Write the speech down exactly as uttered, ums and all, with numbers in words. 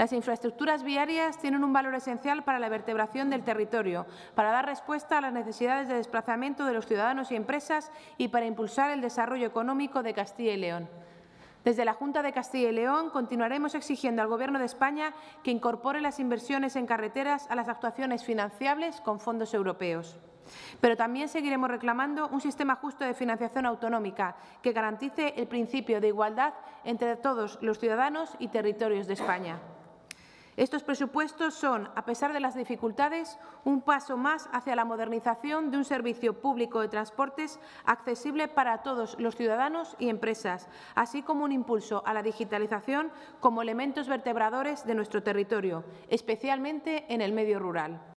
Las infraestructuras viarias tienen un valor esencial para la vertebración del territorio, para dar respuesta a las necesidades de desplazamiento de los ciudadanos y empresas y para impulsar el desarrollo económico de Castilla y León. Desde la Junta de Castilla y León continuaremos exigiendo al Gobierno de España que incorpore las inversiones en carreteras a las actuaciones financiables con fondos europeos. Pero también seguiremos reclamando un sistema justo de financiación autonómica que garantice el principio de igualdad entre todos los ciudadanos y territorios de España. Estos presupuestos son, a pesar de las dificultades, un paso más hacia la modernización de un servicio público de transportes accesible para todos los ciudadanos y empresas, así como un impulso a la digitalización como elementos vertebradores de nuestro territorio, especialmente en el medio rural.